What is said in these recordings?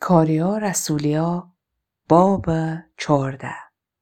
کاریا رسولیا باب 14.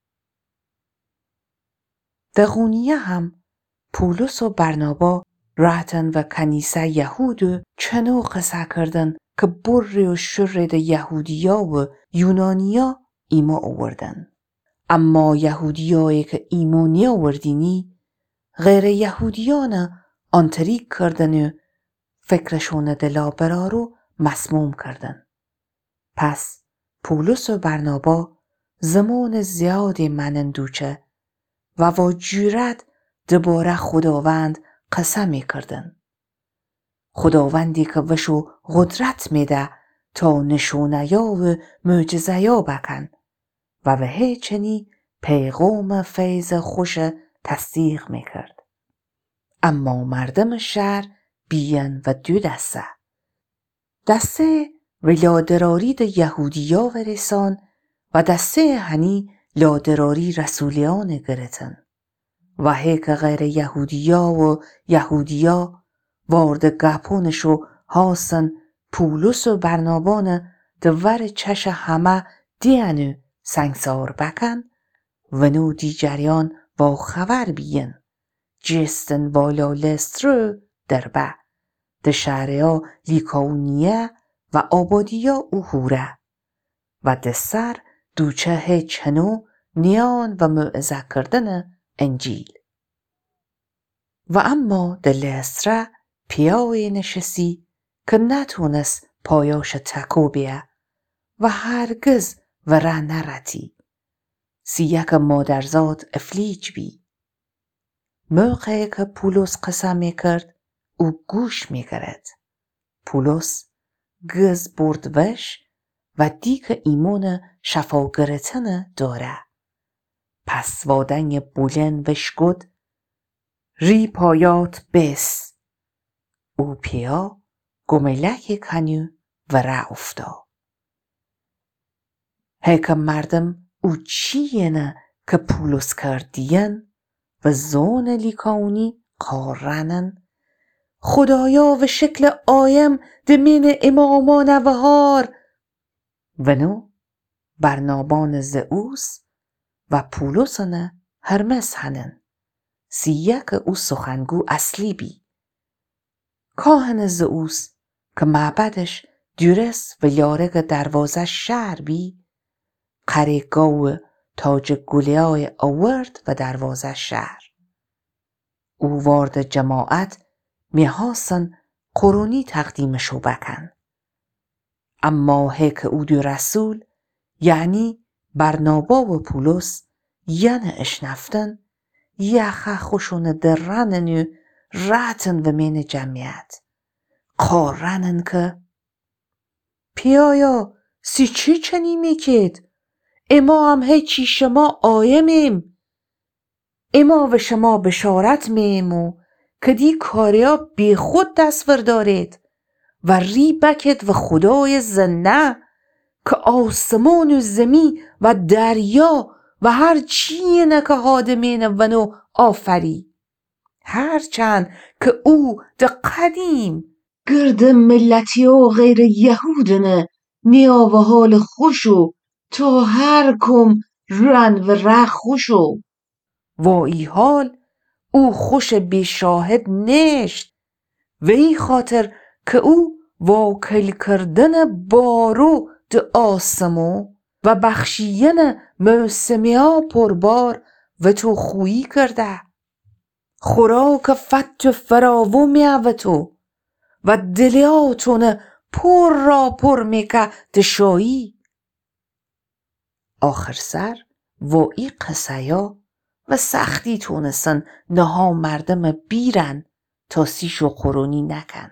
دغونیه هم پولس و برنابا راتن و کنیسه یهود چنو قصه کردن که بر و شر ده یهودیا و یونانیا ایما آوردن. اما یهودیایی که ایما نی آوردینی غیر یهودیان آنتریک کردن و فکرشون دلا برارو مسموم کردن. پس پولس و برنابا زمان زیادی منندوچه و با جرأت درباره خداوند قسم می‌کردن. خداوندی که وشو قدرت میده تا نشونه‌یا و معجزه‌یا بکن و به هیچنی پیغام فیض خوش تصدیق میکرد. اما مردم شهر بیان و دو دسته لادراری ده یهودیا و رسان و دسته هنی لادراری رسولیان گرتن و هیک غیر یهودیا وارد گپونشو هاستن پولس و برنابان دور چش همه دیانو سنگسار بکن و نو دیگریان با خبر بیین جستن والا لسترو دربه ده شهریا لیکاونیه و آبادیا اوهوره و ده سر دوچه هیچنو نیان و موعظه کردن انجیل. و اما ده لستره پیای نشستی که نتونست پایاش تکو بیه و هرگز و ره نرتی. یک مادرزاد افلیج بی. موقعی که پولس قسم میکرد او گوش میگرد. پولس گز برد وش و دیگه ایمون شفا گرتن داره. پس وادن بولن وش گد ری پایات بس. او پیا گملک کنیو و ره افتا. هیک مردم او چیه نه که پولس کردین و زون لیکاونی قارنن خدایا و شکل آیم دمین امامان و هار و نو برنابان زئوس و پولسن هرمس هنن یک او سخنگو اصلی بی. کاهن زئوس که معبدش دیرس و یارگ دروازه شهر بی قره گاو تاج گلیای آورد و دروازه شهر. او وارد جماعت میخواستن قرونی تقدیمشو بکن. اما هیک او دو رسول یعنی برنابا و پولس یعنی اشنفتن یخه خوشون دررنن و راتن و مین جمعیت قارنن که پیایا سی چی چنی میکید؟ اما هم هیچی شما آیمیم. اما و شما بشارت میمو که دی کاریا بی خود دستور دارید و ری بکید و خدای زنده که آسمان و زمی و دریا و هر چیه که هادمین و نو آفری. هرچند که او ده قدیم گرد ملتی و غیر یهودنه نیا و حال خوشو تا هر کم رن و ره خوشو. و ای حال او خوش بی شاهد نشت و ای خاطر که او واکل کردن بارو ده آسمو و بخشین موسمیا پربار و تو خویی کرده. خوراک فت فراو میوه تو و دلیاتون پر را پر میکه دشایی. آخر سر و ای قصیا و سختی تونستن نها مردم بیرن تا سیشو قرونی نکن.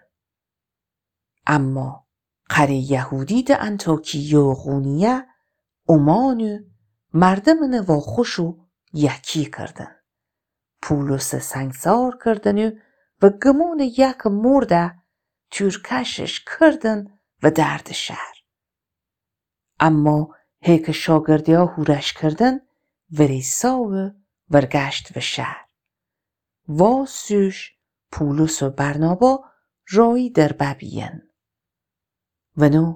اما قره یهودی ده انتاکیه و غونیه امانو مردم نوا خوشو یکی کردن. پولس سنگسار کردن و گمون یک مرده تورکشش کردن و درد شهر. اما هیک شاگردی ها هورش کردن وریسا و ورگشت و شهر. واسوش پولس و برنابا رای در ببین. و نو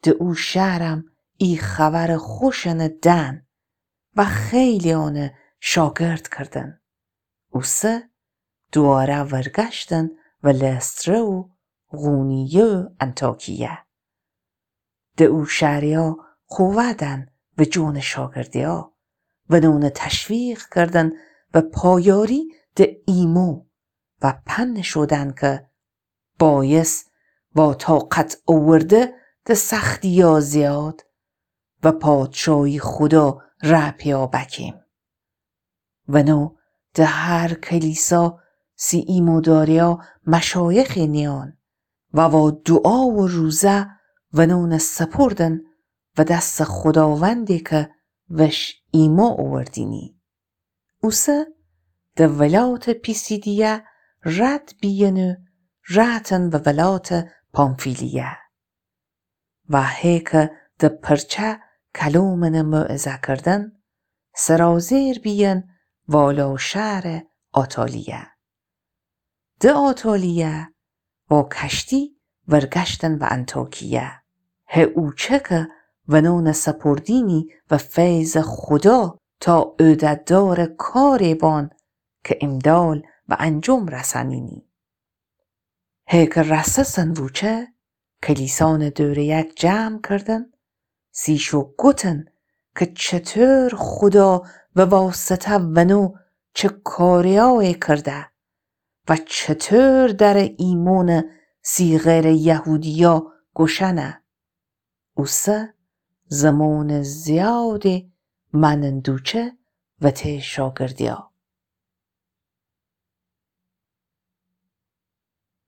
ده او شهرم ای خبر خوشن دن و خیلی آن شاگرد کردن. اوسه دواره ورگشتن و لستره و غونیه و انتاکیه. ده او شهریا خوودن و جون شاگردیا و نون تشویق کردن و پایاری ده ایمو و پن شدن که بایس با طاقت آورده ده سختیا زیاد و پادشاهی خدا رپیا بکیم. و نو ده هر کلیسا سی ایمو داریا مشایخ نیان و دعا و روزه و نون سپردن و دست خداوندی که وش ایما آوردینی. اوسه ده ولات پیسیدیه رد بیینو راتن و ولات پامفیلیه. و هیک ده پرچه کلومن موعظه کردن سرازیر بیین والا شهر آتالیه. ده آتالیه و کشتی ورگشتن و انتاکیه. ه اوچه که و نون سپردینی و فیض خدا تا عدددار کاری بان که امدال و انجام رسنینی. هی که رسسن وچه کلیسان دوره یک جمع کردن سیشو گوتن که چطور خدا و واسطه و نو چه کاریایی کرده و چطور در ایمون سی غیر یهودیا گشنه. اوسه زمان زیادی من اندوچه و ته شاگردیا.